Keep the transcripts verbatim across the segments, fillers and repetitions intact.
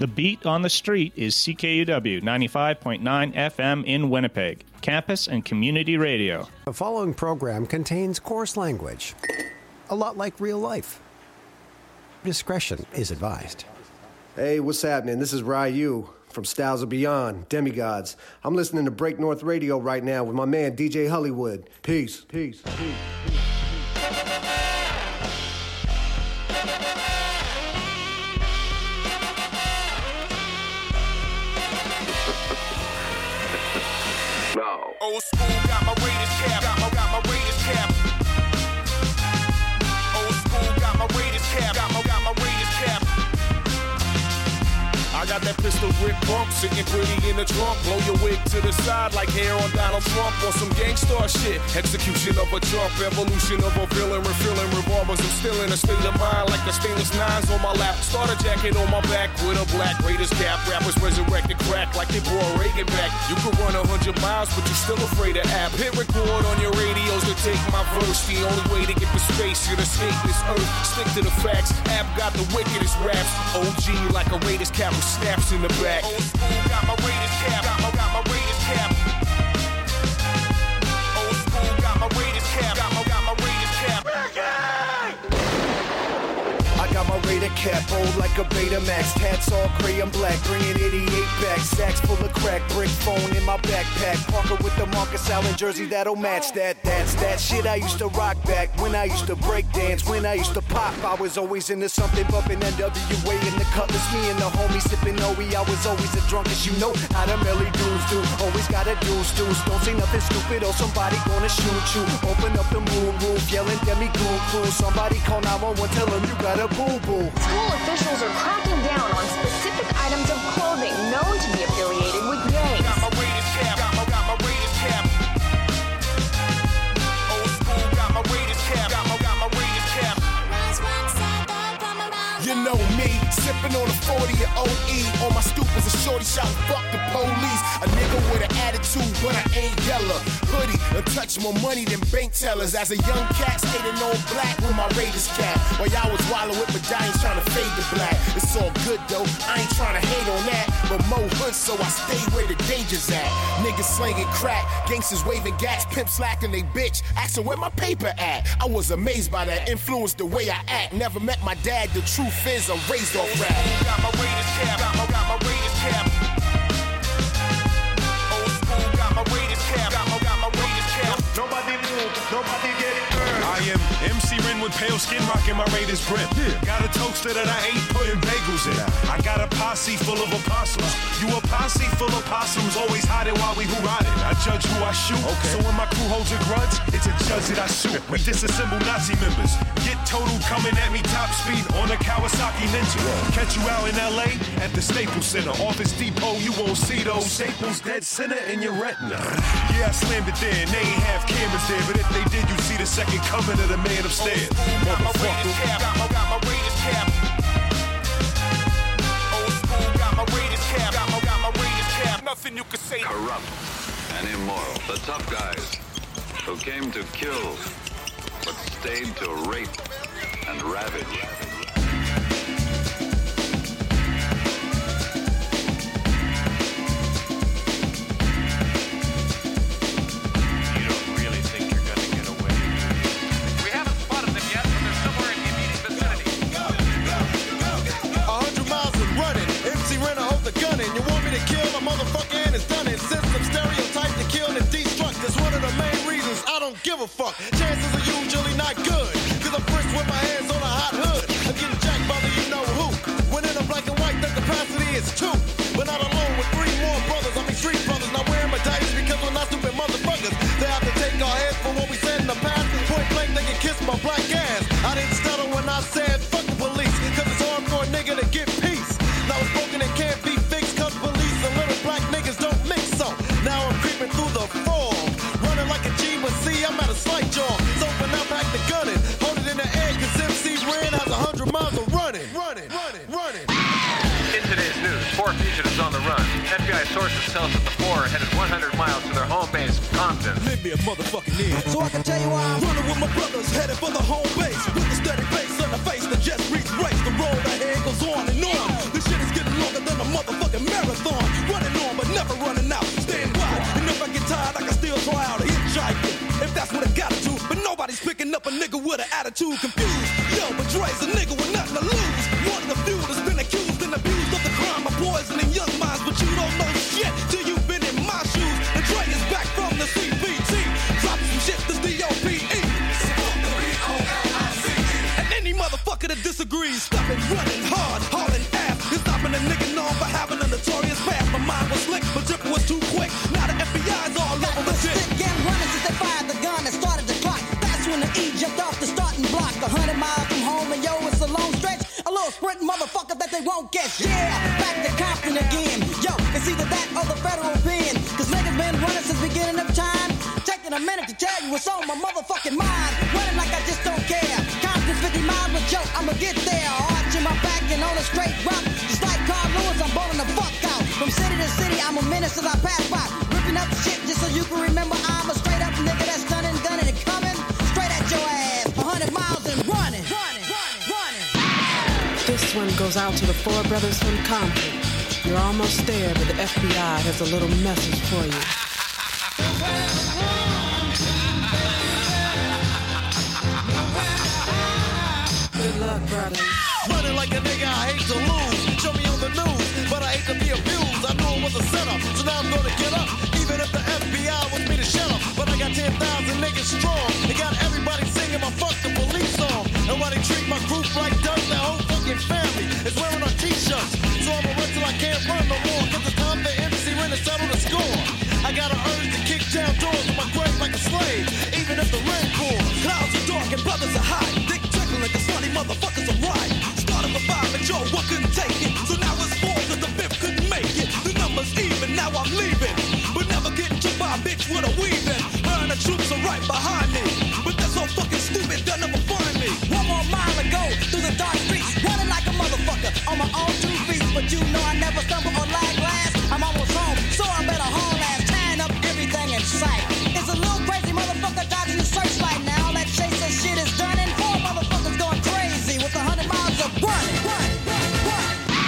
The Beat on the Street is C K U W ninety-five point nine F M in Winnipeg, campus and community radio. The following program contains coarse language, a lot like real life. Discretion is advised. Hey, what's happening? This is Ryu from Styles of Beyond, Demigods. I'm listening to Break North Radio right now with my man D J Hollywood. Peace, peace, peace, peace. No. Old school got my Raiders cap, got my, got my Raiders cap. Old school got my Raiders cap, got my, got my Raiders cap. I got that pistol grip bump, sitting pretty in the trunk. Blow your wig to the side like hair on Donald Trump. On some gangstar shit, execution of a jump. Evolution of a villain, refilling revolvers. I'm still in a state of mind like the stainless nines on my lap. Starter jacket on my back with a black Raiders cap. Rappers resurrected crack like they brought Reagan back. You could run a hundred miles, but you still afraid of app. Hit record on your radios to take my verse. The only way to get to space, you'd escape this earth. Stick to the facts, app got the wickedest raps. O G like a Raiders cap with snaps in the back. Old school got my Raiders cap, got my, got my Raiders cap. Old school got my Raiders cap, got my, got my Raiders cap. I got my Raider cap, old like a Betamax. Tats all gray and black, bringing eighty-eight back. Sacks full of crack, brick phone in my backpack. Parker with the Marcus Allen jersey that'll match that. That's that shit I used to rock back when I used to break dance, when I used to pop. I was always into something bumping N W A in the Cutlass. Me and the homies sipping O E. I was always the drunkest, you know how the Melly dudes do. Always gotta deuce deuce. Don't say nothing stupid or somebody gonna shoot you. Open up the moon roof, yelling demi cool cool. Somebody call nine one one, tell them you got a boo boo. School officials are cracking down on specific items of clothing known to be affiliated with gangs. Got my Raiders cap, got my, got my Raiders cap. Old school got my Raiders cap, got my, got my Raiders cap. You know me, sipping on a forty at O E. On my stoop is a shorty shot, fuck the police. A nigga with an attitude, but I ain't yellow. Hoodie, and touch more money than bank tellers. As a young cat, skating on black with my Raiders cap. While y'all was wildin' with medallions trying to fade the black. It's all good though, I ain't trying to hate on that. But Mo Hood, so I stay where the danger's at. Niggas slanging crack, gangsters waving gas, pimp slacking they bitch, asking where my paper at. I was amazed by that, influenced the way I act. Never met my dad, the truth is I'm raised off rap. Got my Raiders cap, got my, got my Raiders cap. Old school got my Raiders cap, got my, got my Raiders cap. Nobody move, nobody get burned. I am M C Ren with pale skin rocking my Raiders grip. Yeah. Got a toaster that I ain't putting bagels in. I got a posse full of apostles. You a posse full of possums, always hiding while we who riding. I judge who I shoot. Okay. So when my crew holds a grudge, it's a judge that I shoot. We disassemble Nazi members. Get total coming at me top speed on a Kawasaki Ninja. Yeah. Catch you out in L A at the Staples Center. Office Depot, you won't see those Staples dead center in your retina. Yeah, I slammed it there and they ain't have cameras there. But if they did, you see the second coming of the man upstairs. Got my Raiders cap, got my, got my Raiders cap. Old school got my Raiders cap, got my, got my Raiders cap. Nothing you can say. Corrupt and immoral. The tough guys who came to kill, but stayed to rape and ravage. You want me to kill a motherfucker and it's done it. System stereotype to kill and destruct. That's one of the main reasons I don't give a fuck. Chances are usually not good, cause I'm first with my hands on a hot hood. I'm getting jacked by the you know who. When in a black and white, the capacity is two. But not alone with three more brothers. I mean street brothers, not wearing medallions because we're not stupid motherfuckers. They have to take our heads for what we said in the past. Point blank, they can kiss my black ass. I didn't stutter when I said fuck the police, cause it's hard for a nigga to get peace. Now it's broken and can't be fixed, cause police and little black niggas don't mix up. Now I'm creeping through the fog, running like a G, but see, I'm at a slight jog. So when I'm back to gunning, hold it in the air, cause M C Ren has a hundred miles of running, running, running, running. In today's news, four fugitives on the run. F B I sources tell us that the four are headed one hundred miles to their home base, Compton. Live me a motherfucking in. So I can tell you why I'm running with my brothers, headed for the home base. With a steady face on the face that just reach race. The road ahead goes on and on. This shit is getting longer than marathon, running on but never running out. Stand wide, and if I get tired, I can still try out a hitchhiking. If that's what I gotta do, but nobody's picking up a nigga with an attitude. Confused, yo, but Dre's a nigga with nothing to lose. One of the few that's been accused and abused of the crime of poisoning young minds, but you don't know shit till you've been in my shoes. And Dre is back from the C B T, dropping some shit that's D O P E. And any motherfucker that disagrees, stop it running hard, hauling ass, and stopping a nigga known for having a notorious past. My mind was slick, but Drip was too quick. Now the F B I's all over the dick. Stick and running since they fired the gun and started the clock. That's when the E jumped off the starting block. A hundred miles from home and yo, it's a long stretch. A little sprinting motherfucker that they won't catch. Yeah, back to Compton again. Yo, it's either that or the federal pen. Cause niggas been running since beginning of time. Taking a minute to tell you what's on my motherfucking mind. Running like I just don't care. Compton's fifty miles, but yo, I'ma get there. Arching my back and on a straight route. Just like Carl Lewis, I'm bowling the fuck out. From city to city, I'm a menace as I pass by. Ripping up shit just so you can remember I'm a straight up nigga that's stunning, gunning, and coming straight at your ass. A hundred miles and running. Running, running, running. This one goes out to the four brothers from Compton. You're almost there, but the F B I has a little message for you. Good luck, brother. Running like a nigga, I hate to lose. Show me on the news, but I hate to be abused. I knew it was a setup, so now I'm gonna get up. Even if the F B I wants me to shut up, but I got ten thousand niggas strong. They got everybody singing my fuck the police song. And why they treat my group like dirt, that whole fucking family is wearing our t-shirts. So I'ma run till I can't run no more, cause it's time for M C Ren to settle the score. I got an urge to kick down doors in my grave like a slave, even if the rain pours. Clouds are dark and brothers are high. Dick trickling cause funny motherfuckers are right. Started with five and Joe, one couldn't take it. So now it's four cause the fifth couldn't make it. The number's even, now I'm leaving. But never getting to by a bitch with a weaving. Her and the troops are right behind me. But they're so fucking stupid, they'll never find me. One more mile to go through the dark streets. Running like a motherfucker on my own two feet. But you know I never stumble or lag last. I'm almost home, so I better haul ass. Tying up everything in sight. It's a little crazy motherfucker dodging the searchlight now. All that chaser shit is done and four motherfuckers going crazy with a hundred miles of running. Run, run, run.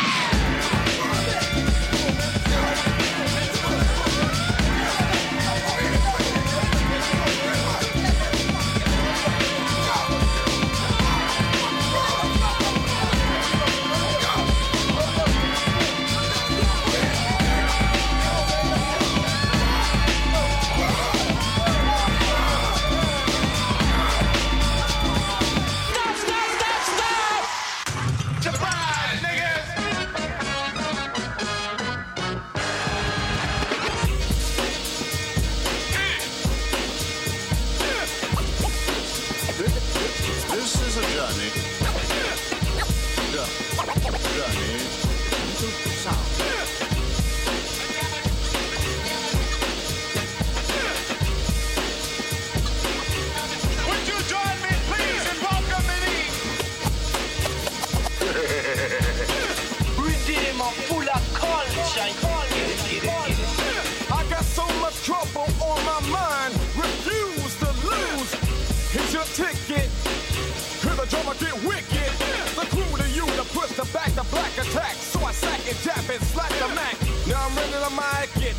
Ticket, hear the drummer get wicked. The crew to you to push the back the black attack. So I sack and tap and slack the Mac. Now I'm ready to mic it.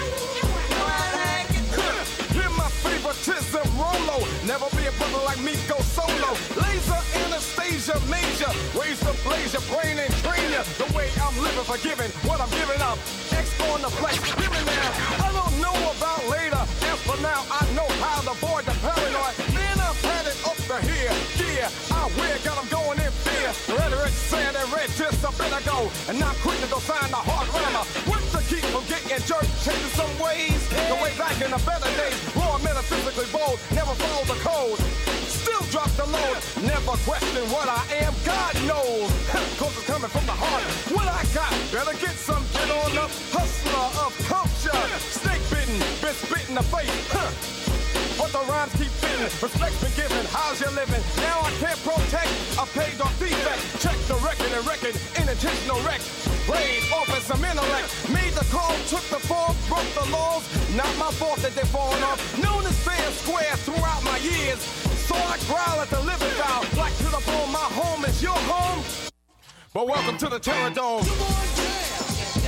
Hear my favoritism, Rolo. Never be a brother like me, go solo. Laser, Anastasia, major. Ways to blaze your brain and train you. The way I'm living, forgiving what I'm giving up. X on the flex, give me now. I don't know about later. As for now, I know how to avoid the paranoid. Man, I've had it up to here. Yeah, I wear, got them going in fear. Rhetoric said and read just a bit ago. And I'm quick to go find the hard grammar. What to keep from getting jerked, changing some ways. The way back in the better days. Raw, metaphysically bold, never follow the code. Still drop the load, never question what I am, God knows. Cause it's coming from the heart. What I got, better get some, get on up. Hustler of culture, snake bitten, been spit in the face. Huh. But the rhymes keep fitting, respect's been given, how's you living? Now I can't protect, I paid off defect. Check the record and record, intentional wreck. Raid off as some intellect, made the call, took the fall, broke the laws. Not my fault that they're falling off. Known as fair and square throughout my years. So I growl at the living foul, like to the bone, my home is your home. But welcome to the Terror Dome.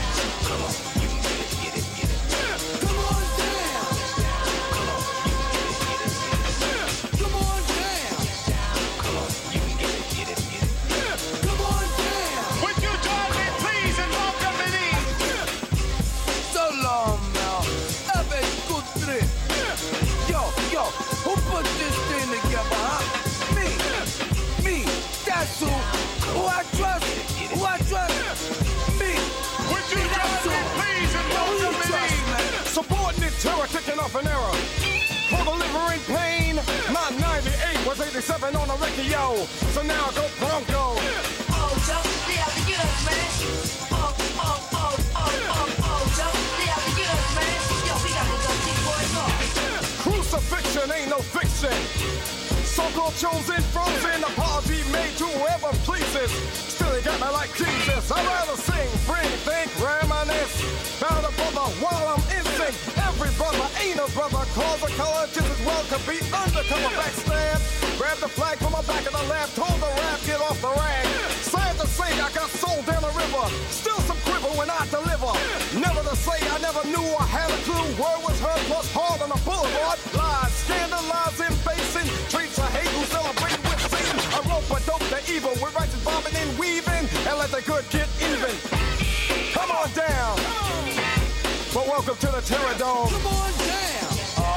Terror kicking off an era for delivering pain. My ninety-eight was eighty-seven on the record, yo. So now go Bronco. Oh, Joe, they have to get us, man. Oh, oh, oh, oh, oh, oh, Joe, they have to get us, man. Yo, we gotta go keep boys off. Crucifixion ain't no fiction. So-called chosen, frozen, apology made to whoever pleases. Still, he got me like Jesus. I'd rather sing, bring, think, reminisce. Found a brother while I'm in sync. Every brother ain't a brother. Cause a color just as well could be undercover backstab. Grab the flag from my back of the lab. Told the rap, get off the rag. Sad to say, I got sold down the river. Still some quiver when I deliver. Never to say I never knew I had a clue. Word was heard plus hard on the boulevard. Lies, scandalizing, facing. Treats of hate who celebrate with Satan. I rope a dope the evil with righteous bobbing and weaving. And let the good get even. Come on down. But welcome to the Terror Dome. Come on down.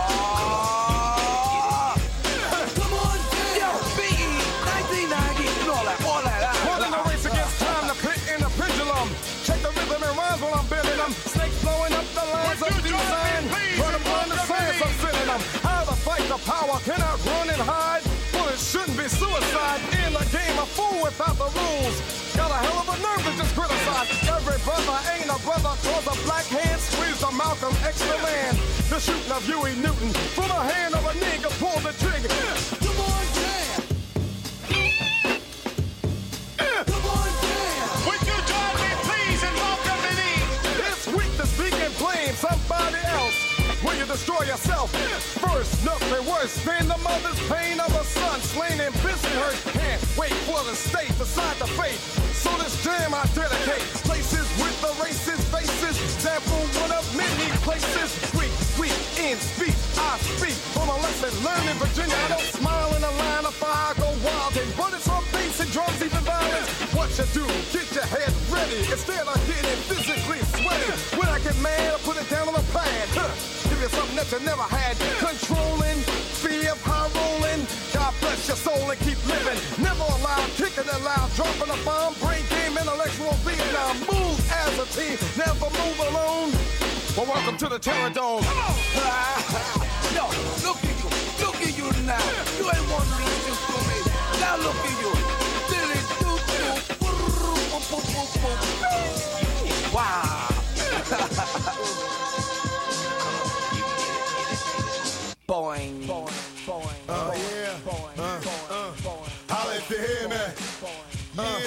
Ah. Come on down. Yo, B E, nineteen ninety, and all that, all that. Running a race against time, the pit in the pendulum. Check the rhythm and rhymes while I'm building them. Snakes blowing up the lines of design. Run upon the sands, I'm sitting them. How to fight the power, cannot run and hide. Well, it shouldn't be suicide. In the game, a fool without the rules. Got a hell of a nerve to just criticize. Every brother ain't a brother, cause a black hand squeezed a Malcolm X the man. The shooting of Huey Newton from the hand of a nigga pulled the trigger. Come on down. Come on down. Would you join me, please, and welcome me in? This week to speak and blame somebody else. Will you destroy yourself? First, nothing worse than the mother's pain of a son slain and busy hurt. Can't wait for the state to decide the fate. So this jam I dedicate. Places with the racist faces. Example one of many places. Weak, weak in speech. I speak from a lesson learned in Virginia. I don't smile in a line of fire. Go wild and bullets from bass and drums, even violence. What you do? Get your head ready. Instead of getting physically sweaty. When I get mad, I put it down on the pad. Huh. Give you something that you never had. Controlling, fear of high rolling. God bless your soul and keep living. Never allowed, kicking it loud, dropping a bomb, brain game, intellectual Vietnam. Move as a team, never move alone. Well, welcome to the Terror Dome. Come on. Yo, look at you, look at you now. You ain't want to listen to me. Now look at you. Dilly doo doo. Wow. Boing, boing, boing. Oh, yeah. Boing, uh, boing, uh. boing. Holla if you hear me. Uh.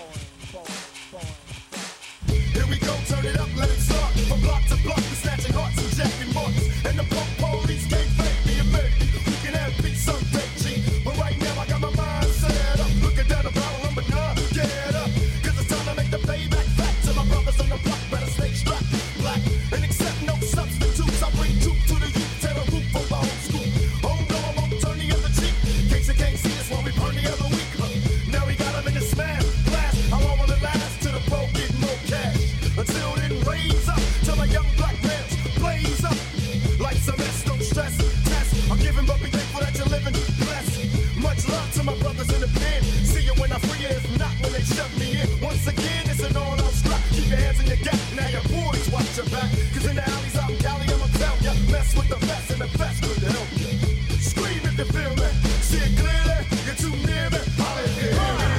Yeah. Here we go, turn it up, let it start. From block to block, we're snatching hearts and jacking marks. And the punk police can't fake me a minute. We can have beats someday, G. But right now I got my mind set up. Looking down the barrel, I'm enough. Get up. Cause it's time to make the payback back to my brothers on the block. Better stay strapped, black. And accept no substitutes. I bring truth to the youth. Tear the roof over old school. Oh no, I won't turn the other cheek. In case you can't see us while we burn the other week. Huh. Now we got them in the smash, blast. How long will it last? Till the bro get more cash. Until then, raise up. Till my young black pants blaze up. Like some S, don't stress, test. I'm giving, but be thankful that you're living blessed. Much love to my brothers in the pen. See you when I free you, if not when they shut me in. Once again, it's an all-out strap. Keep your hands in your gap. Now your boys watch your back. Cause in the alleys out in Cali, I'ma tell ya. Mess with the best and the best could help you. Scream if you feel me. See it clearly. You're too near me. Holla if you hear me.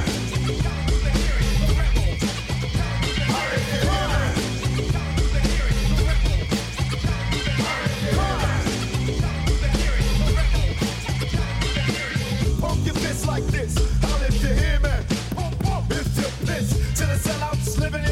Holla if you hear me. Pump your fist like this. Holla if you hear me. If you're pissed to the sellouts living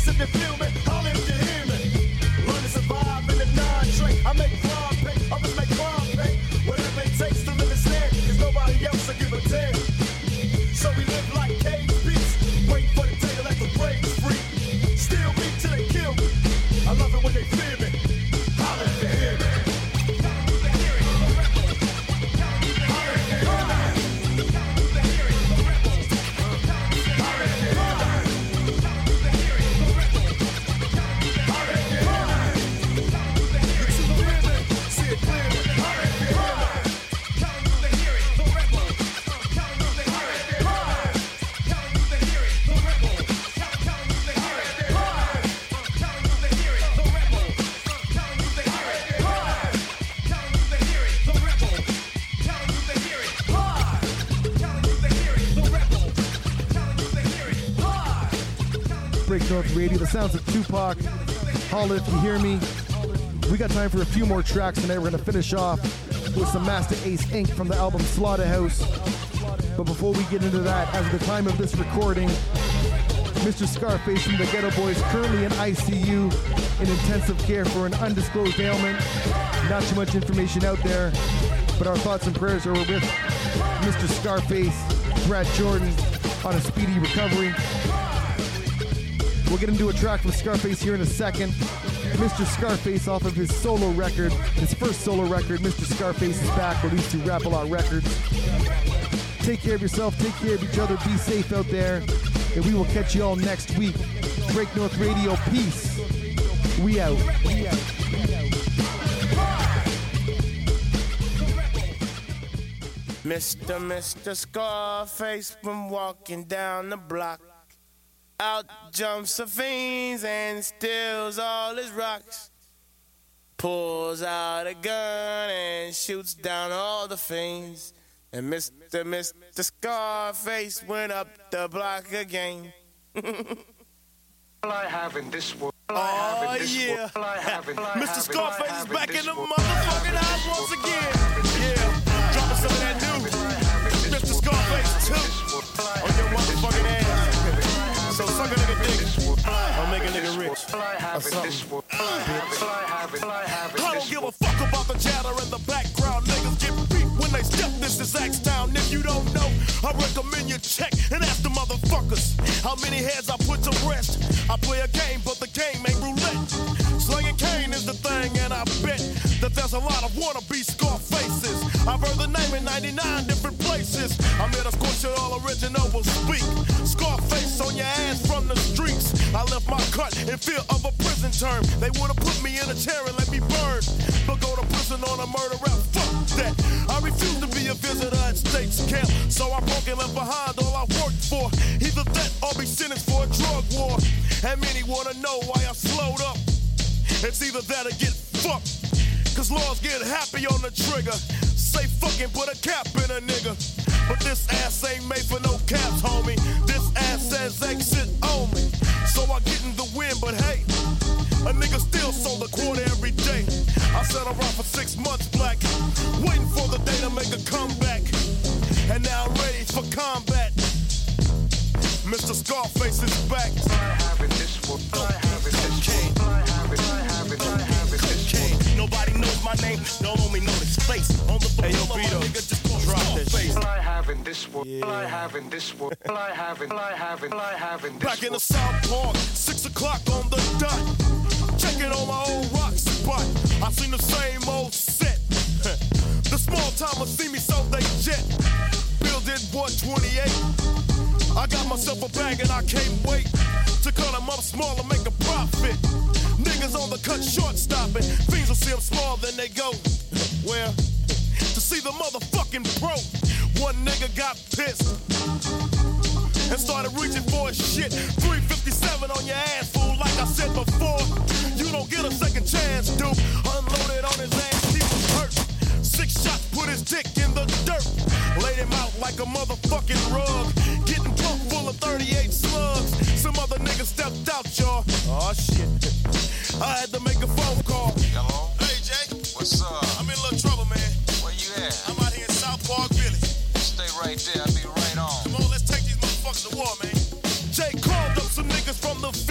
peace if you feel me. Holler if you hear me. Learn to survive in the non-drink. I make crime pay, others make crime pay. Whatever it takes to live and stand, cause nobody else will give a damn. So we live like cage beasts. Wait for the day to let the brains free. Still beat till they kill me. I love it when they fear me. Holler if you hear me. Break North Radio, the sounds of Tupac. Holla if you hear me. We got time for a few more tracks tonight. We're going to finish off with some Master Ace Incorporated from the album Slaughterhouse. But before we get into that, as of the time of this recording, Mister Scarface from the Ghetto Boys currently in I C U in intensive care for an undisclosed ailment. Not too much information out there, but our thoughts and prayers are with Mister Scarface, Brad Jordan, on a speedy recovery. We'll get into a track from Scarface here in a second. Mister Scarface off of his solo record, his first solo record, Mister Scarface is back, released through Rap-A-Lot Records. Take care of yourself, take care of each other, be safe out there, and we will catch you all next week. Break North Radio, peace. We out. We out. Mister Mister Scarface been walking down the block. Out jumps the fiends and steals all his rocks. Pulls out a gun and shoots down all the fiends. And Mister Mister Scarface went up the block again. All I have in this world. Oh yeah, Mister Scarface is back in the motherfucking house once again. Yeah, dropping some of that new Mister Scarface two on your motherfucking ass. So suck a nigga dick, I'll make a nigga rich. Or something. I don't give a fuck about the chatter in the background. Niggas get beat when they step this is X-Town. If you don't know, I recommend you check and ask the motherfuckers how many heads I put to rest. I play a game, but the game ain't roulette. Slinging cane is the thing, and I bet that there's a lot of wannabe Scarfaces. I've heard the name in ninety-nine different places. I'm here to scorch it all original will speak. Scarface on your ass from the streets. I left my cut in fear of a prison term. They would've put me in a chair and let me burn, but go to prison on a murder rap. Fuck that. I refuse to be a visitor at State's camp, so I broke and left behind all I worked for. Either that or be sentenced for a drug war. And many wanna know why I slowed up. It's either that or get fucked. Cause laws get happy on the trigger. Say fucking put a cap in a nigga. But this ass ain't made for no caps, homie. This ass says exit only. So I get in the wind, but hey, a nigga still sold a quarter every day. I sat around for six months black, waiting for the day to make a comeback. And now I'm ready for combat. Mister Scarface is back. I have in this world. I have in this world. I have it. I have it. I have it. Cocaine. Nobody knows my name. Don't only know this face. On the hey, yo, Vito, nigga just drop this face. I have in this world. Yeah. I have in this world. I have in. I have in. I have in this Back in the South Park, six o'clock on the dot. Checking on my old rock spot. I seen the same old set. The small timers see me, so they jet. Building one twenty-eight. I got myself a bag and I can't wait to cut them up small and make a profit. Niggas on the cut short stopping. Fiends will see them small, then they go. Where? To see the motherfucking pro. One nigga got pissed and started reaching for his shit. three fifty-seven on your ass, fool. Like I said before, you don't get a second chance, dude. Unloaded on his ass, he was hurt. Six shots, put his dick in the dirt. Laid him out like a motherfucking rug. Getting pumped full of thirty-eight slugs. Some other niggas stepped out, y'all. Oh shit. I had to make a phone call. Hello? Hey, Jay. What's up? I'm in a little trouble, man. Where you at? I'm out here in South Park Village. Stay right there. I'll be right on. Come on, let's take these motherfuckers to war, man. Jay called up some niggas from the Fifth Ward.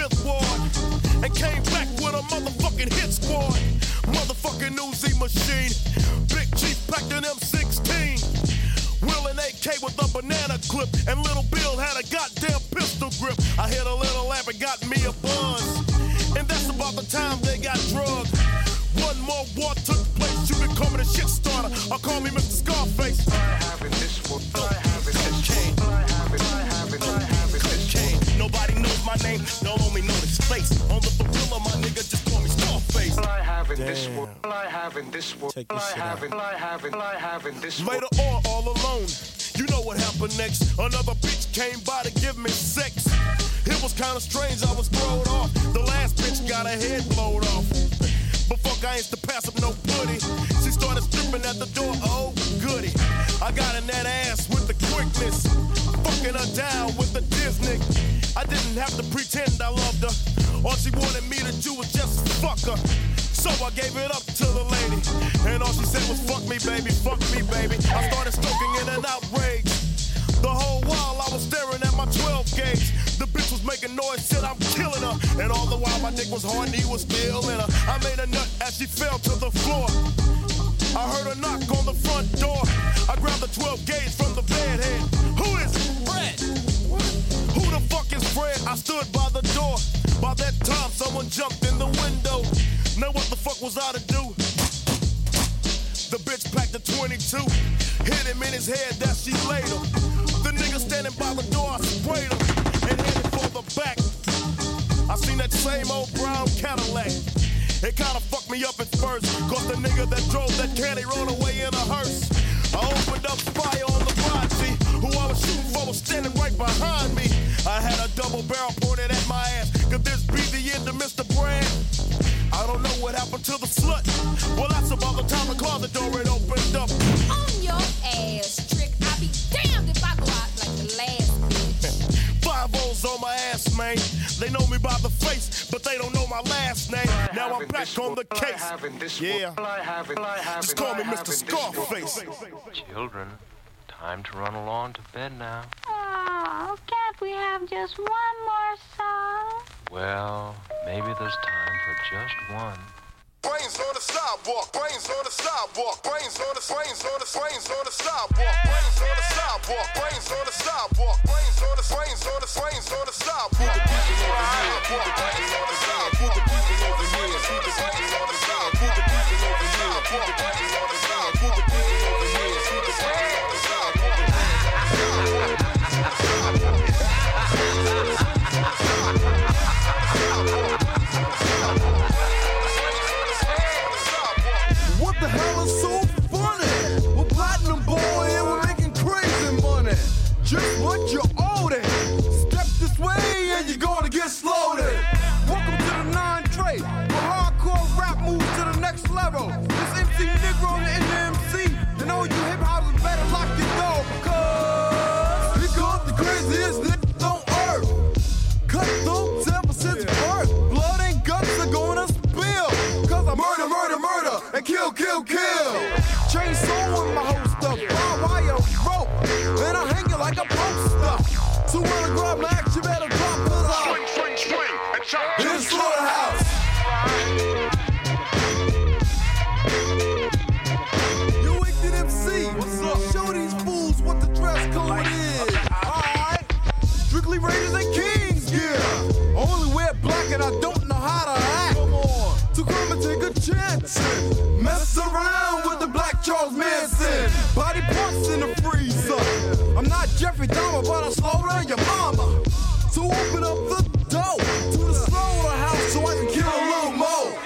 hard and came back with a motherfucking hit squad. Motherfucking Uzi machine. Big Chief packed an M sixteen. Will an A K with a banana clip, and Little Bill had a goddamn pistol grip. I hit a little lamp and got me a buzz, and that's about the time they got drugged. One more war took place, you can call me the shit starter, or call me Mister Scarface. I have it this one, I have it this cane. I have it, I have it, I have it this cane. Nobody knows my name, don't only know his face. On the gorilla, my nigga, just call me Scarface. I have it this one, I have it this one, I have it, I have it, I have it this one. Later on, all alone, you know what happened next. Another bitch came by to give me sex. It was kinda strange, I was thrown off. The last bitch got her head blown off. But fuck, I ain't to pass up no putty. She started stripping at the door, oh goody. I got in that ass with the quickness, fucking her down with the Disney. I didn't have to pretend I loved her. All she wanted me to do was just fuck her. So I gave it up to the lady, and all she said was fuck me baby, fuck me baby. I started stoking in an outrage. The whole while I was staring at my twelve gauge. The bitch was making noise, said I'm killing her. And all the while my dick was hard and he was still in her. I made a nut as she fell to the floor. I heard a knock on the front door. I grabbed the twelve gauge from the bedhead. Who is it? Fred. Who the fuck is Fred? I stood by the door. By that time someone jumped in the window. Now what the fuck was I to do? The bitch packed a twenty-two, hit him in his head, that she laid him. The nigga standing by the door, I sprayed him, and headed for the back. I seen that same old brown Cadillac. It kinda fucked me up at first, cause the nigga that drove that caddy rode away in a hearse. I opened up fire on the Raji, who I was shooting for was standing right behind me. I had a double barrel pointed at my ass. Could this be the end of Mister Brand? I don't know what happened to the slut. Well, that's about the time the closet door it opened up. On your ass, trick. I be damned if I go out like the last bitch. Five O's on my ass, man. They know me by the face, but they don't know my last name. Now I'm back on the case. Yeah. Just call me Mister Scarface. Children, time to run along to bed now. Oh, can't we have just one more song? Well, maybe there's time for just one. Brains on the sidewalk, brains on the sidewalk, brains on the brains on the brains on the sidewalk, brains on the sidewalk, brains on the sidewalk, brains on the brains on the brains on the sidewalk. Put the people over here, put the brains on the side, put the people over here, put the brains on the side, put the people over here, put the brains on the side, put the people over here, put the brains on the side. What the hell is so funny? We're platinum boy and we're making crazy money. Just what you owe it. Step this way and you're gonna get loaded. Welcome to the nine trade, where hardcore rap moves to the next level. This M C Negro and the M C, and all you hip hoppers better lock your door, cause here comes the craziest nigga on earth. Cut those ever since birth. Blood and guts are gonna spill, cause I murder, murder, murder, and kill, kill, kill. Chainsaw in my whole stuff, barbed wire rope, and I hang it like a poster. So when I grab my axe, you better drop, cause I swing, swing, swing, and chop in the slaughterhouse. You wicked M C, what's up? Show these fools what the dress code is. Alright, strictly Raiders and Kings gear. Only wear black and I don't know how to act. Come on, so come and take a chance. Mess around with the Black Charles Manson. Body parts in the freezer. I'm not Jeffrey Dahmer, but I slaughter your mama. So open up the door to the slaughterhouse so I can kill a little more.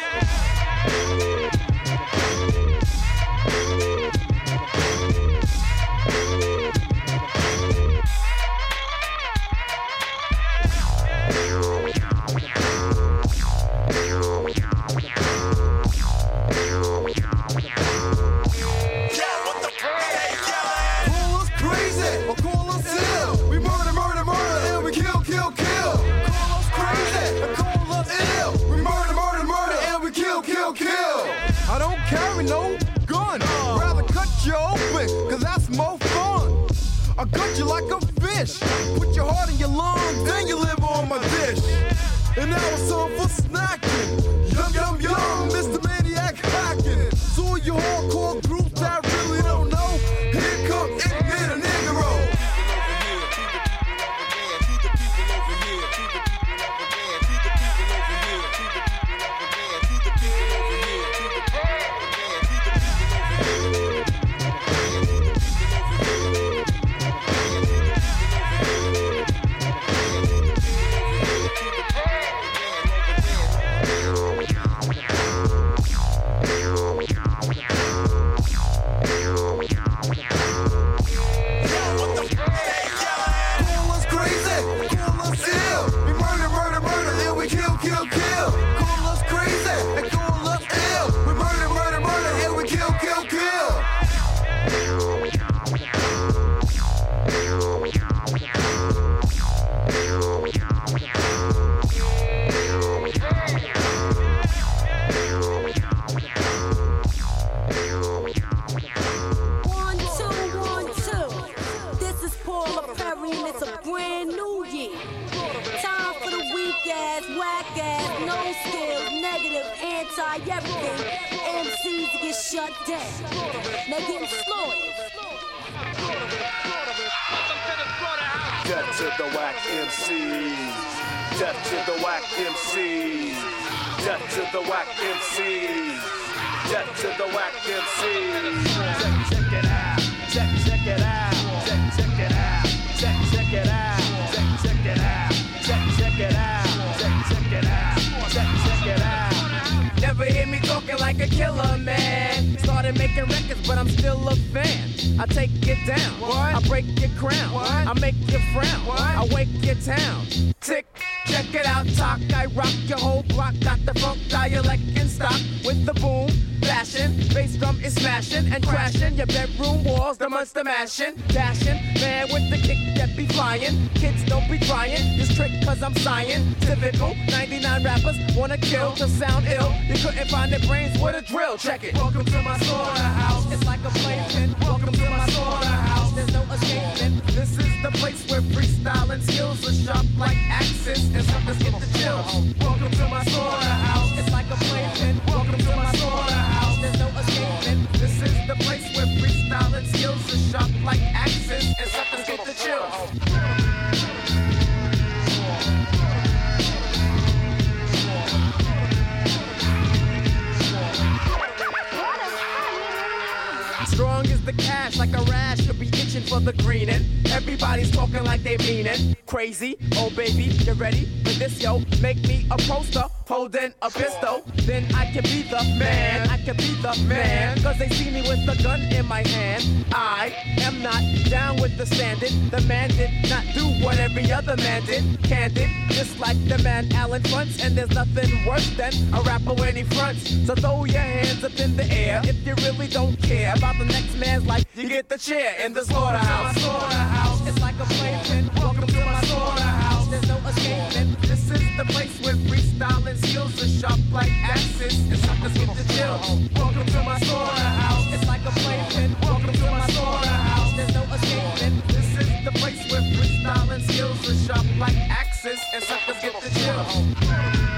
I don't carry no gun, rather cut you open, cause that's more fun. I cut you like a fish, put your heart in your lungs, then you live on my dish. and now it's time for snacking. Yum, yum, yum, Mister Maniac hacking. So all you hardcore groups that really don't know, here come Ignorant and Negro. Shut down. They're getting slaughtered. Death to the whack M Cs. Death to the whack M Cs. Death to the whack M Cs. Death to the whack M Cs. Check, check it out. Check, check it out. Check, check it out. Check, check it out. Check, check it out. Check, check it out. Check, check it out. Check, check it out. Never hear me talking like a killer, man. Started making records, but I'm still a fan. I take it down. What? I break your crown. What? I make you frown. What? I wake your town. Tick, check it out, talk. I rock your whole block. Got the funk dialect in stock with the boom. Bashing, bass drum is smashing and crashing your bedroom walls, the monster mashing, dashing, man with the kick that be flying. Kids don't be trying this trick cause I'm scientifical. ninety-nine rappers wanna kill to sound ill. You couldn't find their brains with a drill. Check it. Welcome to my slaughterhouse. It's like a playpen. Welcome to my slaughterhouse. There's no escaping. This is the place where freestyling skills are sharp like axes and suckers get the chills. Welcome to my slaughterhouse. It's like a playpen. Welcome to my slaughterhouse. There's no escaping. This is the place where freestyling skills are sharp like axes and suckers get the chills. Strong is the cash, like a rash, you'll be itching for the greenin'. Everybody's talking like they mean it. Crazy, oh baby, you ready for this, yo? Make me a poster, holding a pistol. Then I can be the man, I can be the man. Cause they see me with the gun in my hand. I am not down with the standing. The man did not do what every other man did. Candid, just like the man Alan fronts. And there's nothing worse than a rapper when he fronts. So throw your hands up in the air if you really don't care about the next man's life. You get the chair in the slaughterhouse. Slaughterhouse, it's like a playpen. Welcome to my slaughterhouse. There's no escaping. This is the place where freestyling skills are sharp like axes and suckers get the chills. Welcome to my slaughterhouse. It's like a playpen. Welcome to my slaughterhouse. There's no escaping. This is the place where freestyling skills are sharp like axes and suckers get the chills.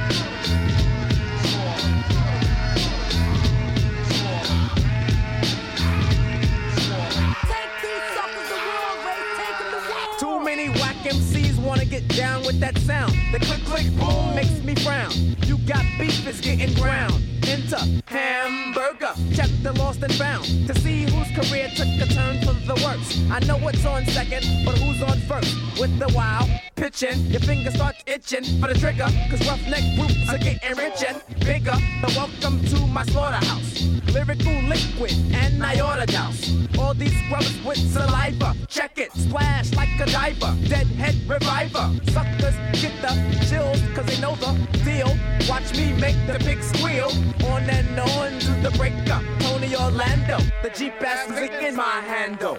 M Cs wanna get down with that sound. The click click boom makes me frown. You got beef is getting ground into hamburger. Chapter lost and found to see whose career took a turn for the worse. I know what's on second, but who's on first? With the wow pitching, your fingers start itching for the trigger. Cause roughneck groups are getting rich and bigger. So welcome to my slaughterhouse. Lyrical liquid and I oughta douse all these scrubs with saliva. Check it, splash like a diver. Deadhead reviver. Suckers get the chills cause they know the deal. Watch me make the big squeal. On and on to the breaker. Tony Orlando, the Jeep ass music in my handle.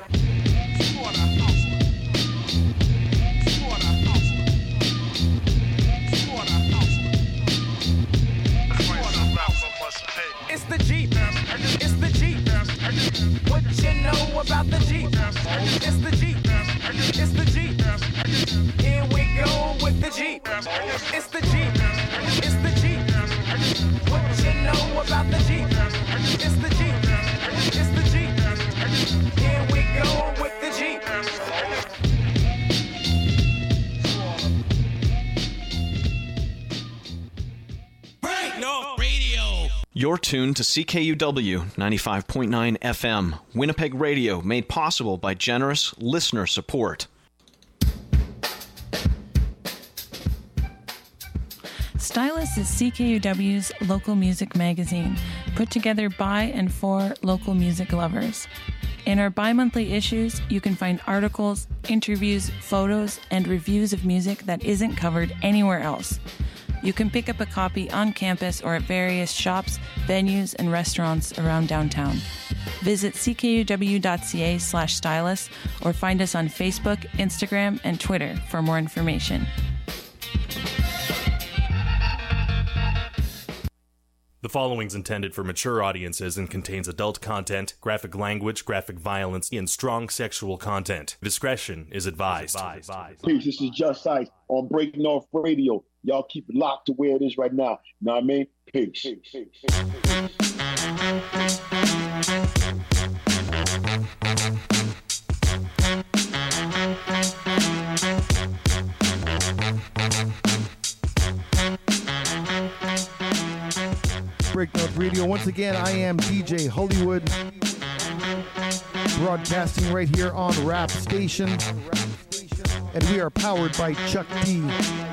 It's the Jeep. It's the Jeep. What you know about the Jeep? It's the Jeep. It's the Jeep. Here we go with the Jeep. It's the Jeep. North Radio. You're tuned to C K U W ninety-five point nine F M, Winnipeg Radio, made possible by generous listener support. Stylus is C K U W's local music magazine, put together by and for local music lovers. In our bi-monthly issues, you can find articles, interviews, photos, and reviews of music that isn't covered anywhere else. You can pick up a copy on campus or at various shops, venues, and restaurants around downtown. Visit c k u w dot c a slash stylus or find us on Facebook, Instagram, and Twitter for more information. The following's intended for mature audiences and contains adult content, graphic language, graphic violence, and strong sexual content. Discretion is advised. Peace, this is Just Ice on Break North Radio. Y'all keep it locked to where it is right now. Know what I mean? Peace. Break North Radio. Once again, I am D J Hollywood, broadcasting right here on Rap Station, and we are powered by Chuck D.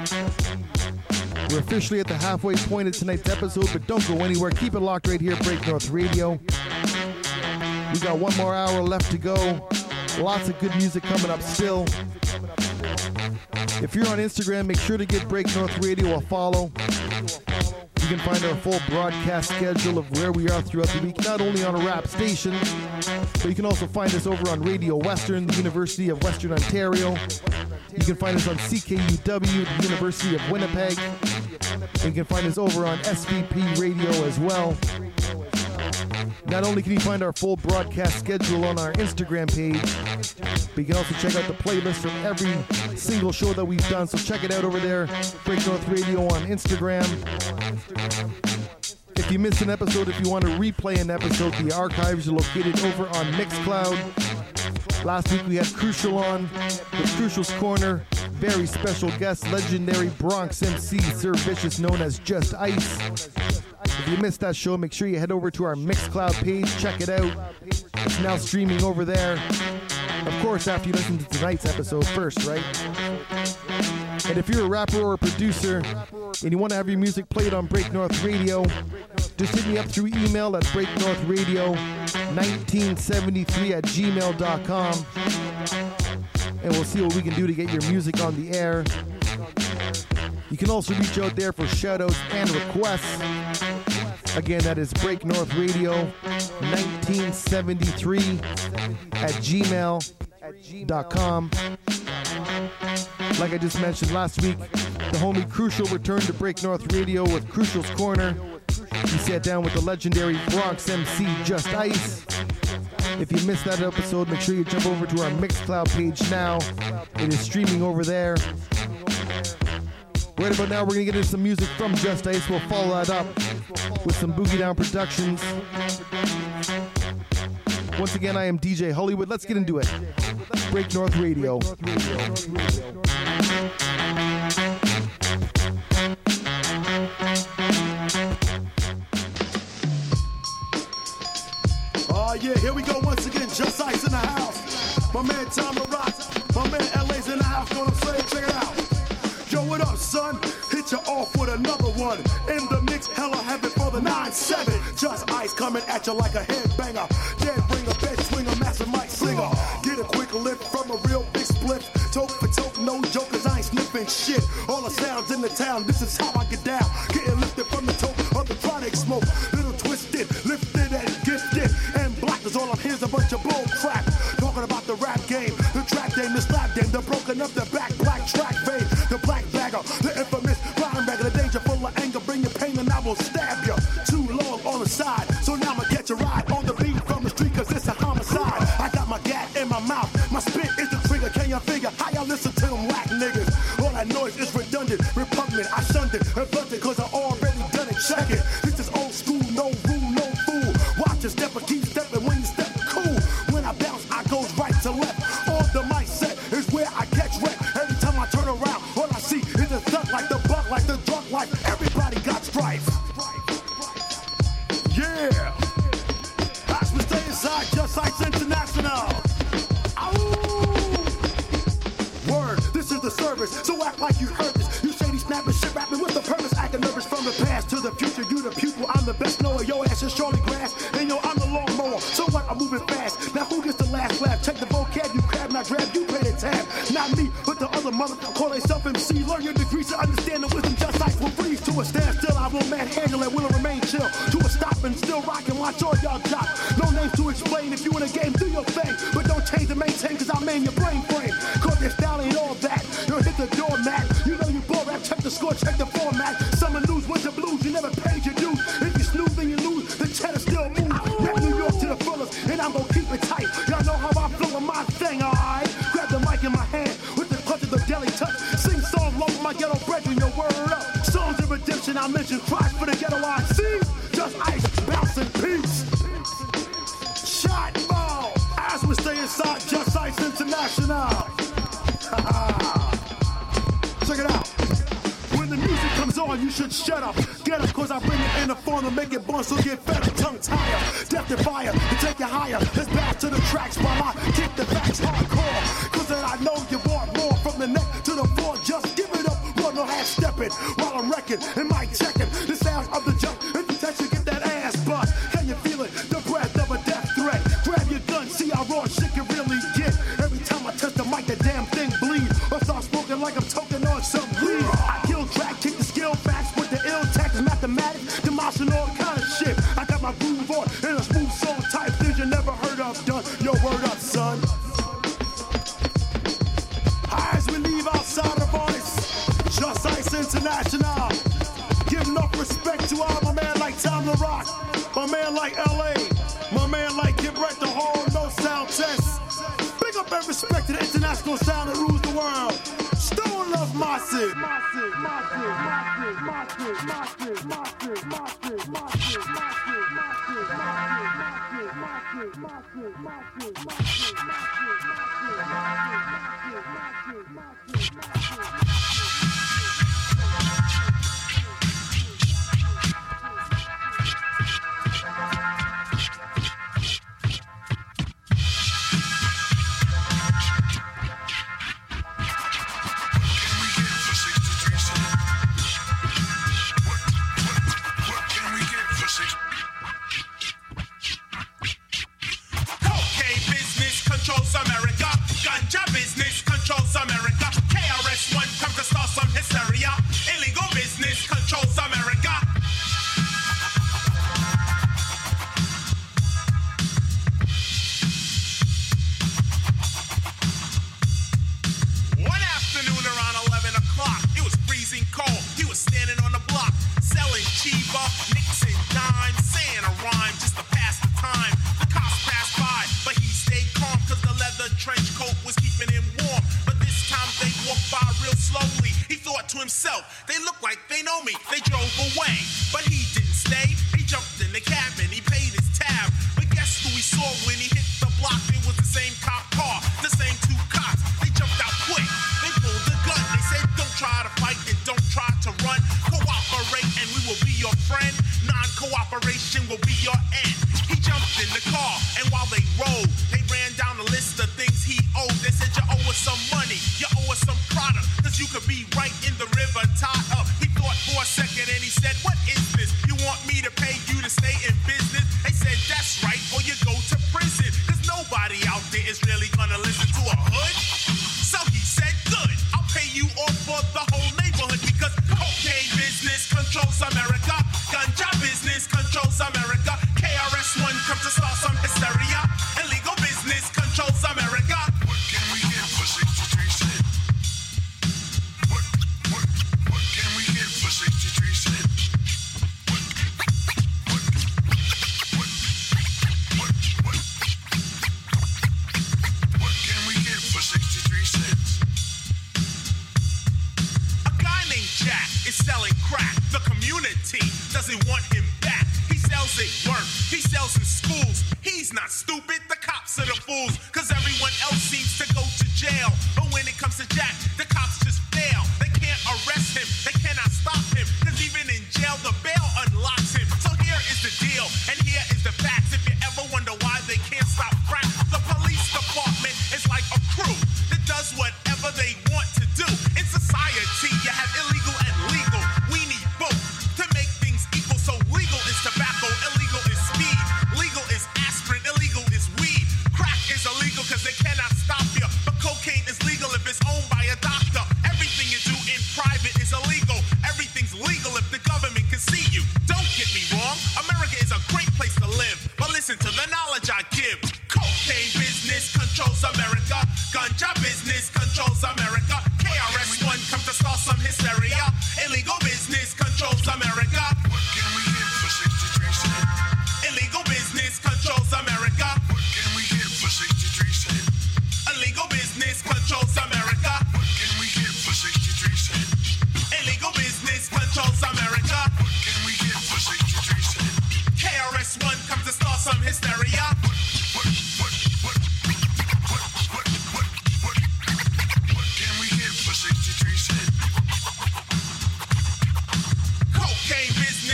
We're officially at the halfway point of tonight's episode, but don't go anywhere. Keep it locked right here, Break North Radio. We got one more hour left to go. Lots of good music coming up still. If you're on Instagram, make sure to give Break North Radio a follow. You can find our full broadcast schedule of where we are throughout the week, not only on a rap station, but you can also find us over on Radio Western, the University of Western Ontario. You can find us on C K U W, the University of Winnipeg. And you can find us over on S V P Radio as well. Not only can you find our full broadcast schedule on our Instagram page, but you can also check out the playlist from every single show that we've done. So check it out over there, Break North Radio on Instagram. If you missed an episode, if you want to replay an episode, the archives are located over on Mixcloud. Last week we had Crucial on with Crucial's Corner. Very special guest, legendary Bronx M C, Sir Vicious, known as Just Ice. If you missed that show, make sure you head over to our Mixcloud page, check it out. It's now streaming over there. Of course, after you listen to tonight's episode first, right? And if you're a rapper or a producer and you want to have your music played on Break North Radio, just hit me up through email at breaknorthradio nineteen seventy-three at gmail dot com, and we'll see what we can do to get your music on the air. You can also reach out there for shoutouts and requests. Again, that is Break North Radio nineteen seventy-three at gmail dot com. Like I just mentioned last week, the homie Crucial returned to Break North Radio with Crucial's Corner. He sat down with the legendary Bronx M C Just Ice. If you missed that episode, make sure you jump over to our Mixcloud page now. It is streaming over there. Right about now, we're going to get into some music from Just Ice. We'll follow that up with some Boogie Down Productions. Once again, I am D J Hollywood. Let's get into it. Break North Radio. Oh yeah, here we go once again. Just Ice in the house. My man Tom the Rock. My man L A's in the house. Know what I'm saying? Check it out. Yo, what up, son? Hit you off with another one. In the mix, hella heaven for the nine seven. Just Ice coming at you like a headbanger. Dead ringer, bed swinger, massive mic slinger. Get a quick lift from a real big split. Toke for toke, no jokers, I ain't sniffing shit. All the sounds in the town, this is how I get down. Getting lifted from the toke of the chronic smoke. Little twisted, lifted and gifted. And black is all I'm here's a bunch of bull crap. Talking about the rap game, the trap game, the slap game, the broken up, the back black track fade. The black bagger, the infamous rhyme bagger, the danger full of anger, bring your pain and I will stab you. Too long on the side, so now I'ma catch a ride on the beat from the street, cause it's a homicide. I got my gat in my mouth, my spit is the trigger, can you figure how y'all listen to them whack niggas? All that noise is redundant, repugnant, I shunned it, abundant, cause I already done it, check it. This is old school, no rule, no fool. Watch your step, but keep stepping when you step cool. When I bounce, I goes right to left. On the mic set is where I catch wreck. Every time I turn around, all I see is a thug like the buck, like the drunk, like everybody got strife. to the future, you the pupil, I'm the best knower. Your ass is surely grass, and yo, I'm the lawnmower. So what? I'm moving fast. Now who gets the last laugh? Check the vocab, you crab, not grab, you pay the tab. Not me, but the other motherfucker call themselves M C. Learn your degrees to understand the wisdom, just like will freeze to a standstill. I will manhandle it, will it remain chill? To a stop and still rock and watch all y'all drop. No names to explain. If you in a game, do your thing, but don't change to maintain, cause I man your brain frame. Cause your style ain't all that. You'll hit the doormat. You know you ball rap, check the score, check the format. Summer lose, winter blues, you never paid your dues. If you snooze, then you lose, the cheddar still moves. Rap New York to the fullest, and I'm gonna keep it tight. Y'all know how I flow on my thing, alright? Grab the mic in my hand with the clutch of the deli touch. Sing songs, love with my ghetto brethren, your word up. Songs of redemption, I mention cries for the ghetto I see. Just ice, bounce and peace. Shot ball, as we stay inside Just Ice International. Check it out. When the music comes on, you should shut up. Get up, cause I bring it in the form to make it blunt, so get better. Tongue tire, death and fire, to take you higher. Let's back to the tracks while I kick the facts hardcore. Cause then I know you want more from the neck to the floor. Just give it up, run no half stepping while I'm wrecking and mic checking the sounds of the jump. If you touch it, get that ass bust. Can you feel it? The breath of a death threat. Grab your gun, see how raw shit can really get. Every time I touch the mic, the damn thing bleed. Or start smoking like I'm toking on some weed. I kill track, kick the skill facts with the ill tactics, mathematics, demolishing all kind of shit. I got my groove on in a smooth soul type things you never heard of done. Yo, word up, son. As we leave outside of artists, Just Ice International. Give enough respect to all my man like Tom LaRock, my man like L A, my man like Get Brett the Whole No Sound Test. Big up and respect to the international sound that rules the world. Stone Love Massive. Massive, massive, massive, massive, massive, massive, massive, massive, massive, massive, massive, massive, massive, massive, controls America. Ganja business controls America. K R S One come to start some hysteria. Illegal business controls America. One afternoon around eleven o'clock, it was freezing cold. He was standing on the block selling Chiba, nicks and dimes, saying a rhyme just to pass the time. The cops passed by, but he stayed calm cause the leather trench coat was keeping him warm. But this time they walked by real slowly. He thought to himself, they look like they know me. They drove away, but he didn't stay. He jumped in the cabin, he paid his tab. But guess who he saw when he hit the block? It was the same cop car, the same two cops. They jumped out quick, they pulled the gun. They said, don't try to fight and don't try to run. Cooperate and we will be your friend. Non-cooperation will be your end. He jumped in the car and while they rode, they ran down the list of things he owed. They said you owe us some money, you owe us some product, cause you could be right in the river tied up. He thought for a second and he said, what is this? You want me to pay you to stay in business? They said that's right, or you go to prison. Cause nobody out there is really gonna listen to a hood. So he said, good, I'll pay you off for the whole neighborhood. Because cocaine business controls America. Ganja business controls America. K R S One comes to start some hysteria. Illegal business controls America. What can we get for sixty-three cents? What, what, what can we get for sixty-three cents? What, what, what, what, what, what can we get for sixty-three cents? A guy named Jack is selling crack. The community doesn't want him back. He sells at work, he sells in schools. He's not stupid, the cops are the fools. Cause everyone else seems to go to jail. But when it comes to Jack, the cops just fail. They can't arrest him, they cannot stop him. Cause even in jail, the bail unlocks him. So here is the deal, and here is the facts. If you ever wonder why they can't stop crack, the police department is like a crew that does whatever they want to do. In society, you have illegal and legal. We need both to make things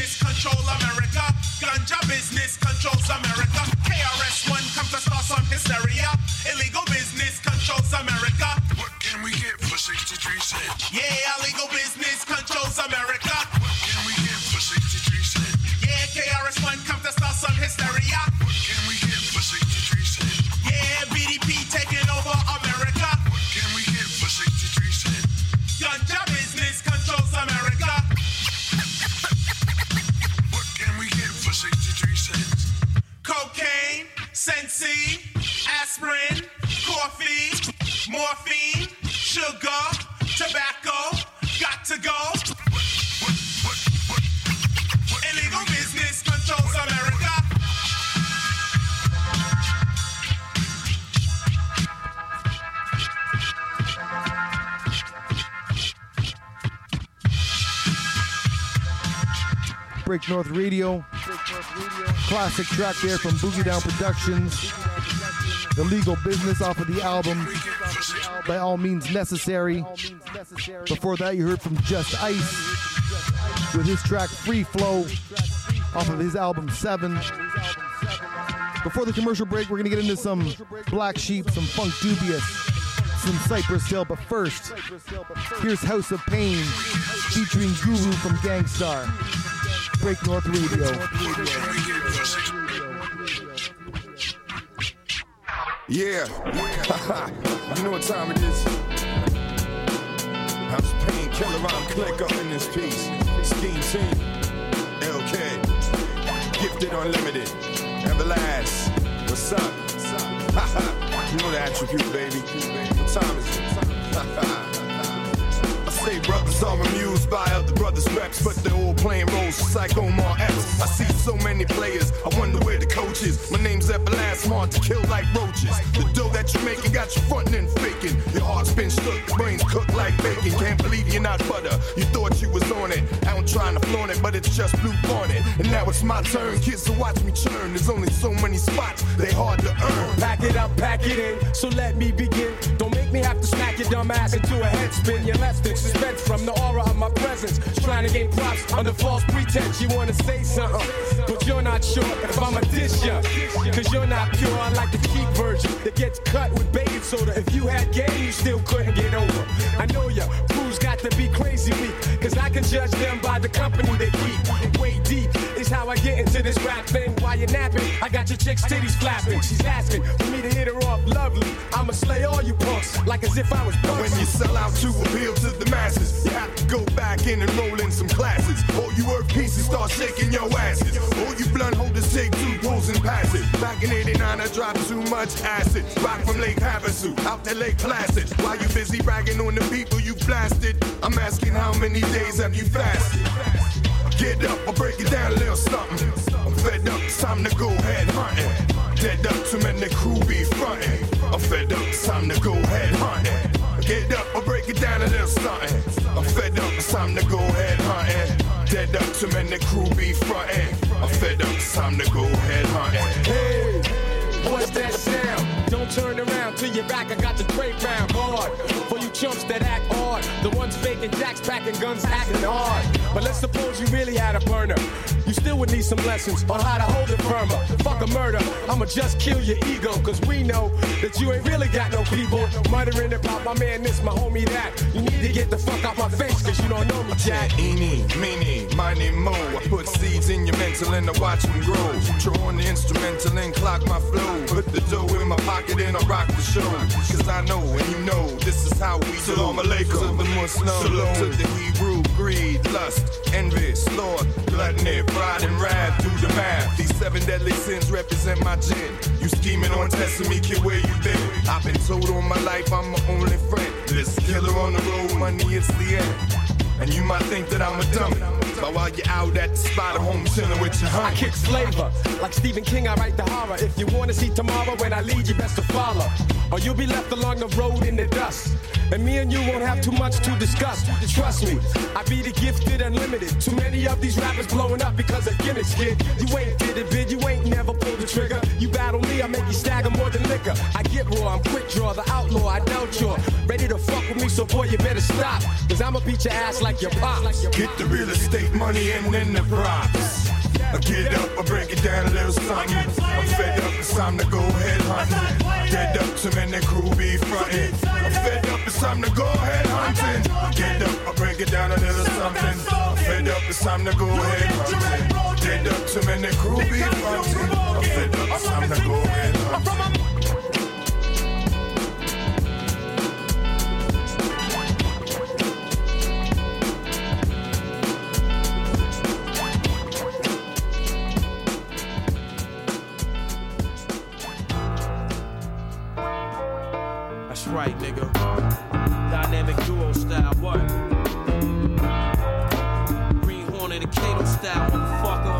business control America. Ganja business controls America. K R S One comes to start some hysteria. Illegal business controls America. What can we get for sixty-three cents? Yeah, illegal business controls America. What can we get for sixty-three cents? Yeah, K R S One comes to start some hysteria. What can we get for sixty-three cents? Yeah, B D P taking over America. What can we get for sixty-three cents? Ganja business controls America. What can we get for sixty-three cents? Cocaine, Sensi, aspirin, coffee, morphine, sugar, tobacco, got to go. Illegal business controls America. Break North Radio. Classic track there from Boogie Down Productions. The Legal Business off of the album By All Means Necessary. Before that, you heard from Just Ice with his track Free Flow off of his album Seven. Before the commercial break, we're going to get into some Black Sheep, some Funk Dubious, some Cypress Hill. But first, here's House of Pain featuring Guru from Gangstar. Break North Radio. Yeah, you know what time it is. House of Pain, Killer Rhyme, click up in this piece. Scheme Team, L K, Gifted Unlimited, Everlast, what's up? You know the attribute, baby. What time is it? I say brothers are amused by other brothers' reps, but they're all playing roles for Psycho Mar X. I see so many players, I wonder where the coach is. My name's Everlast, hard to kill like roaches. The dough that you're making got you frontin' and faking. Your heart's been shook, brains cooked like bacon. Can't believe you're not butter, you thought you was on it. I ain't trying to flaunt it, but it's just blue on it. And now it's my turn, kids to watch me churn. There's only so many spots, they hard to earn. Pack it up, pack it in, so let me begin. Don't make me have to smack your dumb ass into a head spin. You're less than suspended from the aura of my presence. Trying to gain props under false pretense. You wanna say something, but you're not sure if I'ma dish ya. Cause you're not pure, I like the cheap version that gets cut with baking soda. If you had game, you still couldn't get over. I know ya, crews got to be crazy weak. Cause I can judge them by the company they keep. Way deep is how I get into this rap thing. While you're napping, I got your chick's titties flapping. She's asking for me to hit her off lovely. I'ma slay all you punks, like as if I was punks. When you sell out to appeal to the masses, you have to go back in and roll in some classes. All you earth pieces start shaking your asses. All you blunt holders take two pulls and pass it. Back in eighty-nine, I dropped too much acid. Rock from Lake Havasu, out to Lake Placid. While you busy bragging on the people you blasted, I'm asking how many days have you fasted? Get up, I'll break it down a little something. I'm fed up, it's time to go head hunting. Dead up, too many crew be frontin'. I'm fed up, it's time to go head hunting. Get up, I'll break it down a little something. I'm fed up, it's time to go head hunting. Dead up, too many crew be frontin'. I'm fed up, it's time to go head hunting. Hey, what's that sound? Don't turn around to your back, I got the Dre round hard. For you chumps that act hard, the ones faking jacks, packing guns, acting hard. But let's suppose you really had a burner. You still would need some lessons on how to hold it firmer. Fuck a murder, I'ma just kill your ego. Cause we know that you ain't really got no people. Muttering about my man this, my homie that. You need to get the fuck out my face cause you don't know me, Jack. Eeny, meeny, miny, mo. I put seeds in your mental and I watch them grow. Draw on the instrumental and clock my flow. Put the dough in my pocket and I rock the show. Cause I know and you know this is how we do. Salam alaikum to the Muslim, Salam to the Hebrew. Greed, lust, envy, sloth, gluttony, pride and wrath. Do the math. These seven deadly sins represent my gin. You scheming on testing me, kid, where you been? I've been told all my life I'm my only friend. This killer on the road, money it's the end. And you might think that I'm a dummy, but while you're out at the spot, I'm home chilling with your honey. I kick flavor, like Stephen King, I write the horror. If you wanna see tomorrow when I lead, you best to follow. Or you'll be left along the road in the dust. And me and you won't have too much to discuss. Trust me, I be the gifted unlimited. Too many of these rappers blowing up because of gimmicks, kid. You ain't did it, bid, you ain't never pulled the trigger. You battle me, I make you stagger more than liquor. I get raw, I'm quick draw, the outlaw, I doubt you're ready to fuck with me, so boy, you better stop. Cause I'ma beat your ass like your pops. Get the real estate money and then the props. I get up, I break it down a little something. I'm fed up, it's time to go head hunting. Get up, too many crew be frontin'. I'm fed up, it's time to go head hunting. Get up, I break it down a little something. I'm fed up, it's time to go head hunting. Get up, too many crew be frontin'. I'm fed up, it's time to go head hunting. Right, nigga. Dynamic duo style, what? Green Hornet and Kato style, motherfucker.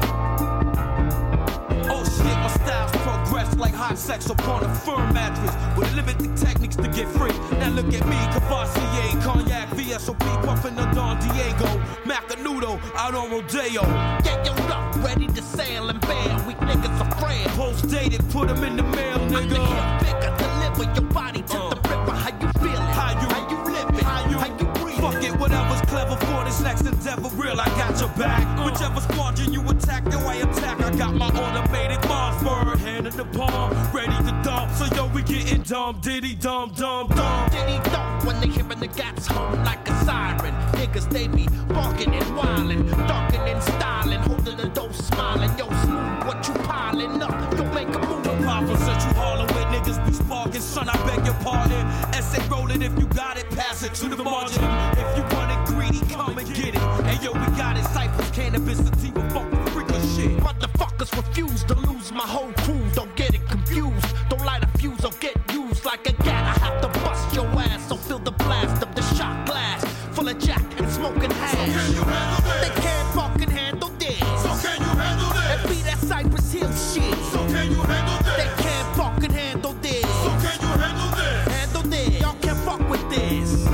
Oh shit, my styles progress like hot sex upon a firm mattress with limited techniques to get free. Now look at me, Cavassier, Cognac, V S O P, puffin' the Don Diego, Macanudo, out on Rodeo. Get your up, ready to sail and bail. We niggas are frail. Post dated, put them in the mail, nigga. I'm the bigger, deliver your body to uh. the how you feelin'? How you, how you living? How you, how you breathing? Fuck it, whatever's clever for this next endeavor. Real, I got your back. Uh. Whichever squadron you attack, yo, I attack. I got my automated Mossberg, hand in the palm, ready to dump. So yo, we getting dumb, diddy dumb, dumb, dumb. Diddy dumb when they hearing the gats home like a siren. Niggas, they be barking and wildin', darkin' and stylin', holding the dough, smiling. Yo, smooth, what you piling up? Yo, make a move. The Papa said you hauling with niggas be sparking. Son, I beg your pardon. Essay rolling, if you got it, pass it to the margin. If you want it greedy, come and get it. And yo, we got it, Cypress, cannabis, sativa, fucking freakin' shit. Motherfuckers refuse to lose my whole crew. Don't get it confused. Don't light a fuse or get used like a gat. I have to bust your ass, so feel the blast of the shot glass full of jack and smoking hash. So can you handle this? They can't fucking handle this. So can you handle this? And be that Cypress Hill shit. So can you handle this? They can't fucking handle this. So can you handle this? Handle this. Y'all can't fuck with this.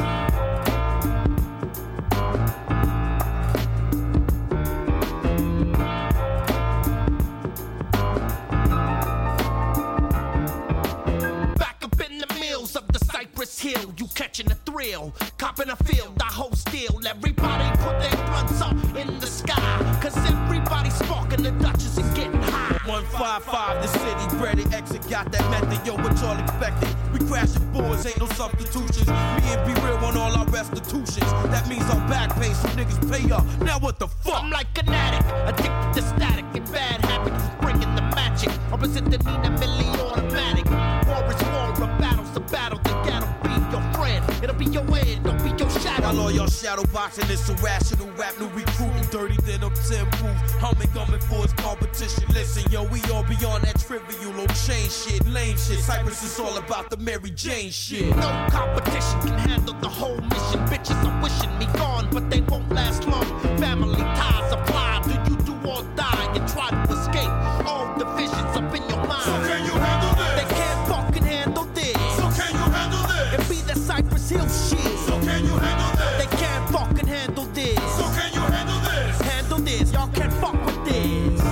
Back up in the mills of the Cypress Hill, you catching a thrill, copping a field, I hold still. Everybody put their blunts up in the sky, cause everybody's sparking the Dutchess and getting high. one five five, the city bred it, exit got that method, yo, what y'all expected? We crashing boards, ain't no substitutions. Me and be real on all our restitutions. That means our back pay, so niggas pay up. Now what the fuck? I'm like an addict, addicted to static and bad habits, bringing the magic. Opposite the Nina Millie automatic. War is war, a battle's a battle. The ghetto be your friend, it'll be your end, don't be your shadow. While all y'all shadow boxing, it's irrational rap, new recruiting, dirty than up ten booths. Humming, coming for his competition. Listen, yo, we all be on that trivial, old chain shit, lame shit. Cypress is all about the Mary Jane shit. No competition can handle the whole mission. Bitches are wishing me gone, but they won't last long. Family ties apply. Do you do or die and try to escape all divisions up in your mind? So can you handle this? They can't fucking handle this. So can you handle this? And be that Cypress Hill shit. So can you handle this? They can't fucking handle this. So can you handle this? Handle this. Y'all can't fuck with this.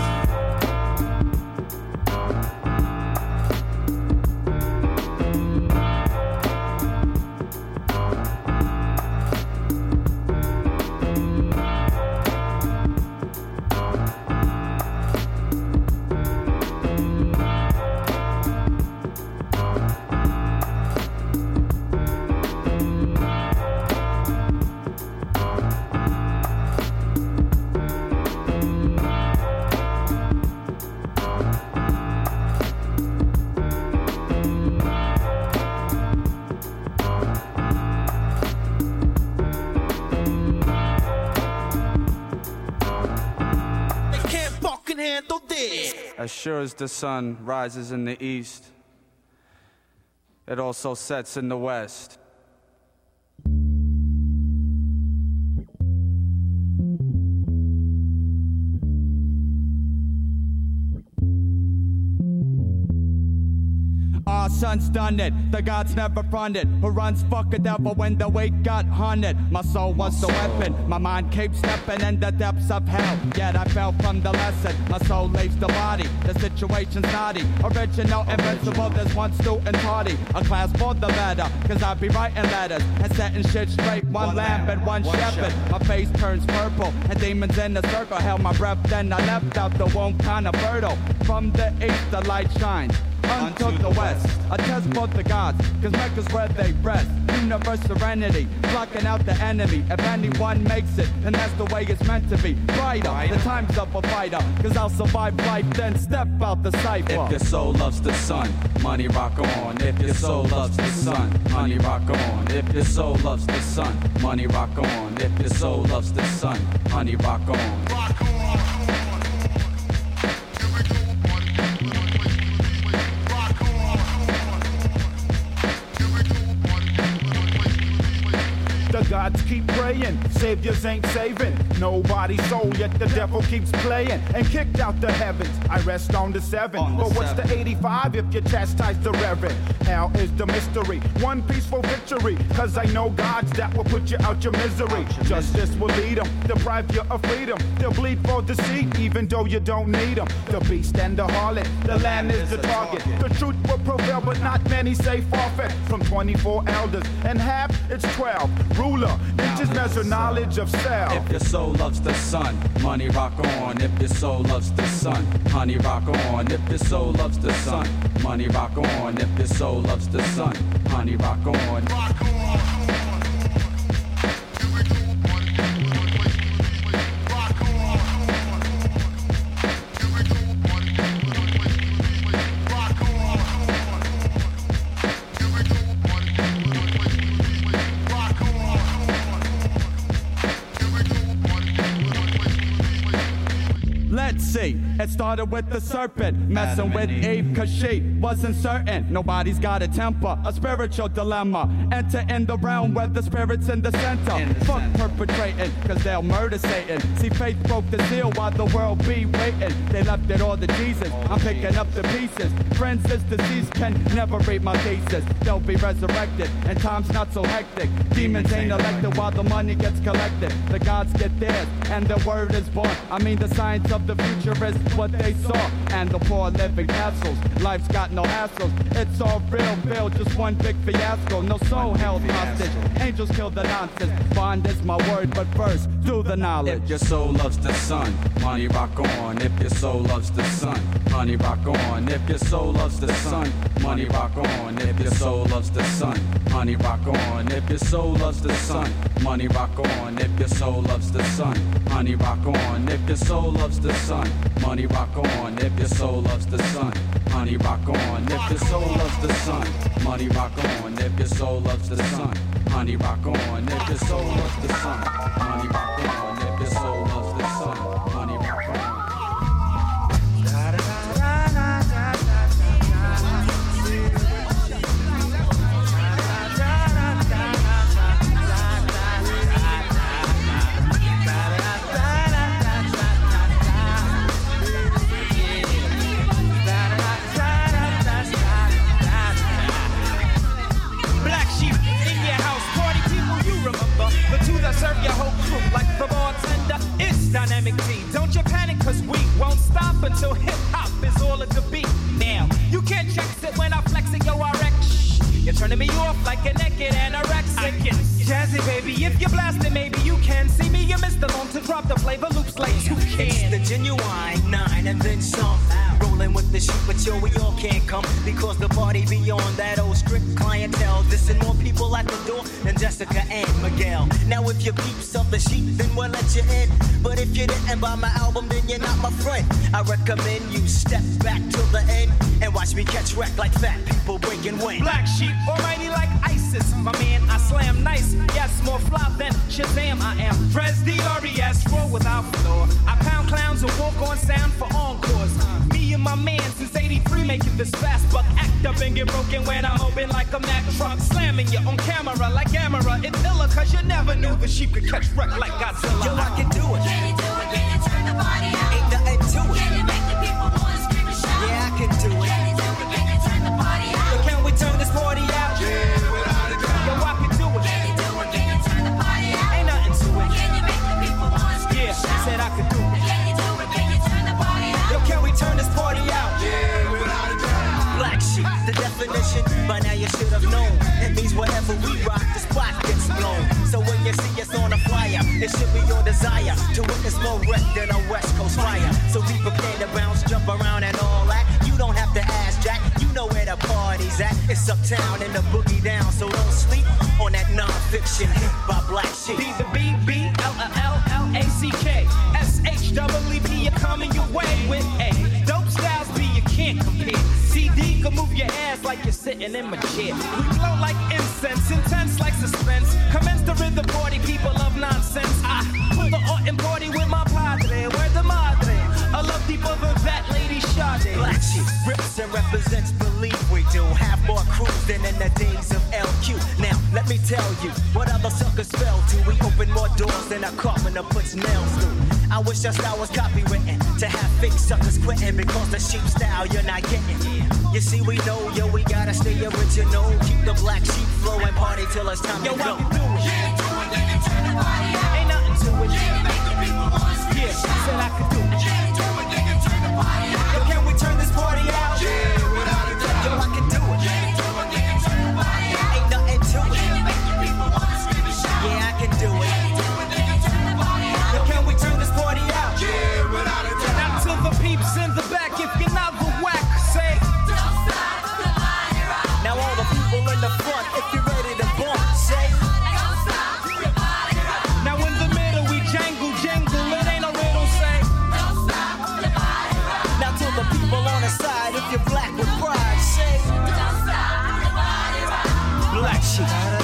As sure as the sun rises in the east, it also sets in the west. R My son's done it, the gods never fronted. Who runs fuck a devil when the weight got hunted? My soul was the weapon, my mind keeps stepping in the depths of hell. Yet I fell from the lesson, my soul leaves the body. The situation's naughty, original, invincible. There's one student party, a class for the better. Cause I be writing letters and setting shit straight. One, one lamp and one, one shepherd. shepherd. My face turns purple and demons in the circle. Held my breath, then I left out the womb kinda fertile. From the east the light shines unto the west, a test for the gods, cause Mecca's where they rest. Universe serenity, blocking out the enemy. If anyone makes it, then that's the way it's meant to be. Brighter, the time's of a fighter, cause I'll survive life, then step out the cipher. If your soul loves the sun, money rock on. If your soul loves the sun, money rock on. If your soul loves the sun, money rock on. If your soul loves the sun, honey rock on. Rock on. The gods keep praying, saviors ain't saving nobody's soul, yet the devil keeps playing and kicked out the heavens. I rest on the seven, on the but what's seven. The eighty-five if you chastise the reverend? Hell is the mystery, one peaceful victory, cause I know gods that will put you out your misery. Out your Justice misery. Will lead them, deprive you of freedom. They'll bleed for deceit, even though you don't need them. The beast and the harlot, the land is the target. The truth will prevail, but not many say forfeit. From twenty-four elders and half, it's twelve. Ruler, inches measure knowledge of self. If your soul loves the sun, money rock on. If your soul loves the sun, honey rock on. If your soul loves the sun, money rock on. If your soul loves the sun, honey rock on. Rock on. Let's see, it started with the serpent messing with Eve cause she wasn't certain. Nobody's got a temper, a spiritual dilemma. Enter in the realm where the spirit's in the center. In the Fuck center. Perpetrating, cause they'll murder Satan. See, faith broke the seal while the world be waiting. They left it all to Jesus, I'm picking up the pieces. Friends, this disease can never read my thesis. They'll be resurrected, and time's not so hectic. Demons ain't elected while the money gets collected. The gods get theirs, and the word is born. I mean the science of the future is what they saw, and the poor live in castles. Life's got no hassles. It's all real, Bill, just one big fiasco. No soul held hostage. Angels kill the nonsense. Bond is my word, but first do the knowledge. If your soul loves the sun, money rock on. If your soul loves the sun, honey rock on. If your soul loves the sun, money rock on. If your soul loves the sun, honey rock on. If your soul loves the sun, money rock on. If your soul loves the sun, honey rock on. If your soul loves the sun, money rock on. If your soul loves the sun, honey rock on. If your soul loves the sun, money rock on. If your soul loves the sun, honey rock on. If your soul loves the sun, honey rock on. If your soul loves the sun, honey rock on. Serve your whole crew like the bartender. It's Dynamic D. Don't you panic, cause we won't stop until hip-hop is all of the beat. Now, you can't check it when I flex it, yo, I wreck. Shh, you're turning me off like a naked anorexic. Jazzy, baby, if you're blasting, maybe you can see me. You missed the long to drop the flavor loops like you can. It's the genuine nine and then some. Rolling with the shit, but yo, we all can't come because the party beyond that old strict clientele. Listen, more people at the door than Jessica and Miguel. Now, if you peeps of the sheep, then we'll let you in. But if you didn't buy my album, then you're not my friend. I recommend you step back till the end and watch me catch wreck like fat people breaking wind. Black sheep, almighty like ISIS. My man, I slam nice. Yes, more flop than Shazam. I am Dres D R E S, roll without flaw. I pound clowns and walk on sound for encores. Me and my man since eighty-three making this fast buck. Act up and get broken when I open like a Mack truck. Slamming you on camera like camera. It's illa cause you never knew the sheep could catch wreck like Godzilla. Yo, I can do it. Can you do it? Can you turn the body out? Ain't nothing to it. Can you make the people wanna scream and shout? Yeah, I can do it. Can you do it? Can you turn the body out? But can we By now you should have known. It means wherever we rock, the spot gets blown. So when you see us on a flyer, it should be your desire to witness more wreck than a West Coast fire. So be prepared to bounce, jump around and all that. You don't have to ask Jack, you know where the party's at. It's uptown and the boogie down, so don't sleep on that non-fiction hit by Black Sheep. B the B B L L L A C K S H W E P, you're coming your way with A. Dope styles B, you can't compare. C D can move your ass like you're sitting in my chair. We glow like incense, intense like suspense. Commence the rhythm party, people love nonsense. I pull the art and party with my padre. Where the madre? I love deeper than that lady Sade. Black Sheep rips and represents, believe we do. Have more crews than in the days of L Q. Now, let me tell you what other suckers fell to. We open more doors than a carpenter puts nails through. I wish our style was copywritten to have fake suckers quitting because the sheep style you're not getting. You see, we know, yo, we gotta stay original. Keep the Black Sheep flow and party till it's time yo, to go. Yo, I can do it. Yeah, do it, they can turn the party out. Ain't nothing to it. Yeah, make the people wanna scream. Yeah, said I could do it. Yeah, do it, they can turn the party out. Yo, can we turn this party out? Yeah, without a doubt. Yo, I can do it. Yeah, do it, they can turn the party out. Ain't nothing to it. Yeah, make the people wanna scream and shout. Yeah, I can do it. Yeah, do it, they can turn the party out. Yo, can we turn this party out? Yeah, without a doubt. Now to the peeps in the back, if you're not the whack, say. Now all the people in the front, if you're ready to bump, say. Now in the middle we jangle, jangle, it ain't a riddle, say. Now to the people on the side, if you're black with pride, say. Black Sheep.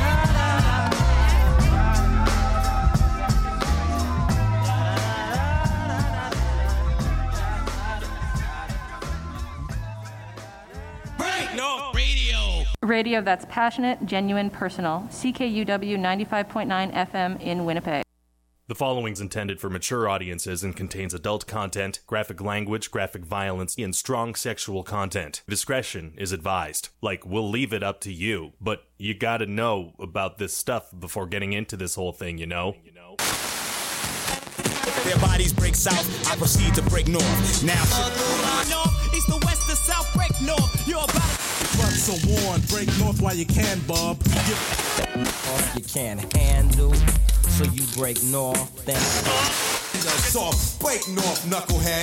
Radio that's passionate, genuine, personal. C K U W ninety-five point nine F M in Winnipeg. The following's intended for mature audiences and contains adult content, graphic language, graphic violence, and strong sexual content. Discretion is advised. Like, we'll leave it up to you, but you gotta know about this stuff before getting into this whole thing, you know? You know? Their bodies break south, I proceed to break north. Now, north, east to west to south, break north. You're about to front, so warn, break north while you can, bub. You can't handle, so you break north. Then soft, break north, knucklehead.